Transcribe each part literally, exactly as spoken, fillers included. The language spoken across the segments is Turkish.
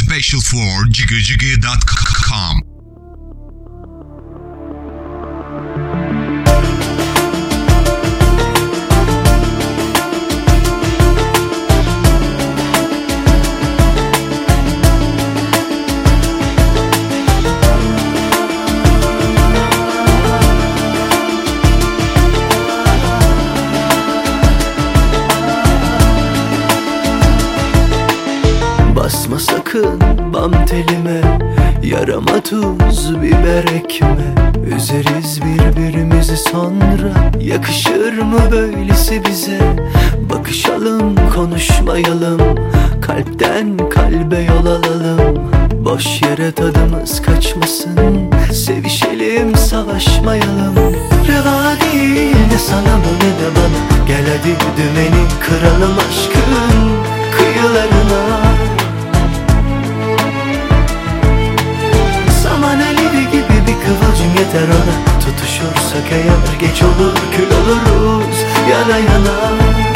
special for jiggy jiggy dot com. Basma sakın bam telime, yarama tuz biber ekme. Üzeriz birbirimizi sonra, yakışır mı böylesi bize? Bakışalım konuşmayalım, kalpten kalbe yol alalım. Boş yere tadımız kaçmasın, sevişelim savaşmayalım. Reva değil ne sana mı ne de bana, gel hadi dümeni kıralım aşkın kıyılarına. Kıvılcım yeter ona, tutuşursak eğer geç olur kül oluruz yana yana.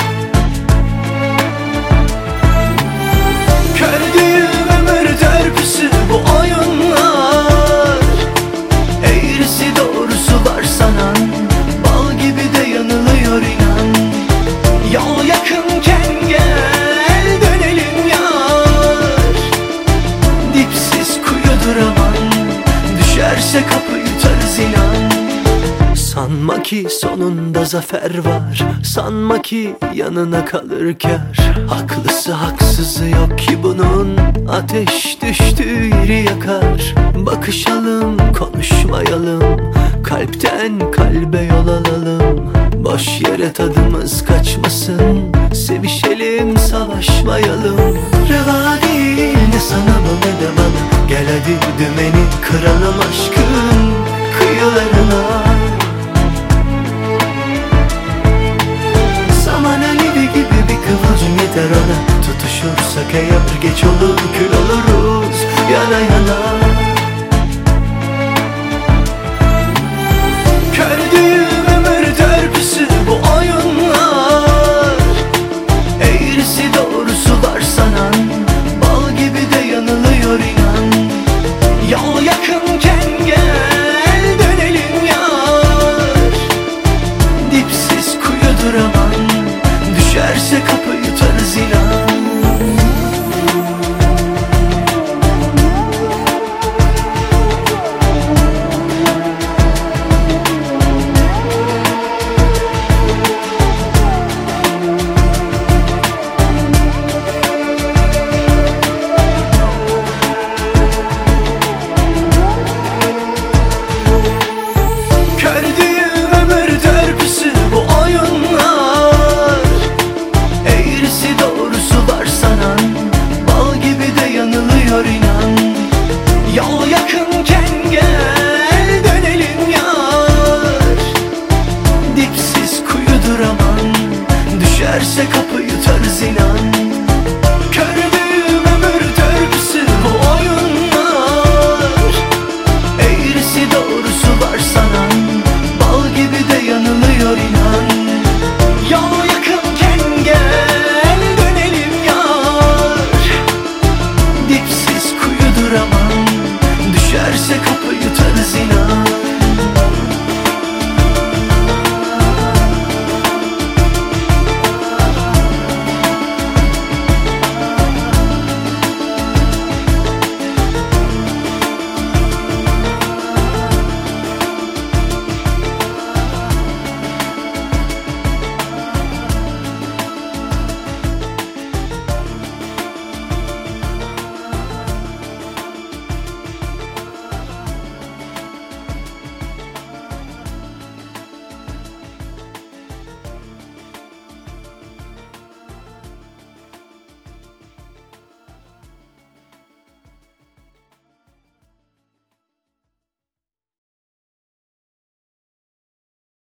Kör düğüm ömür törpüsü bu oyunlar, eğrisi doğrusu var sanan, bal gibi de yanılıyor inan. Yol yakınken gel dönelim yar, dipsiz kuyudur aman, düşerse kapı yutarız inan. Sanma ki sonunda zafer var, sanma ki yanına kalır kâr. Haklısı haksızı yok ki bunun, ateş düştüğü yeri yakar. Bakışalım konuşmayalım, kalpten kalbe yol alalım. Boş yere tadımız kaçmasın, sevişelim savaşmayalım. Reva değil ne sana mı ne de bana, gel hadi dümeni kıralım aşkın kıyılarına. Saman alevi gibi bir kıvılcım yeter ona, tutuşursak eğer geç olur kül oluruz yana yana.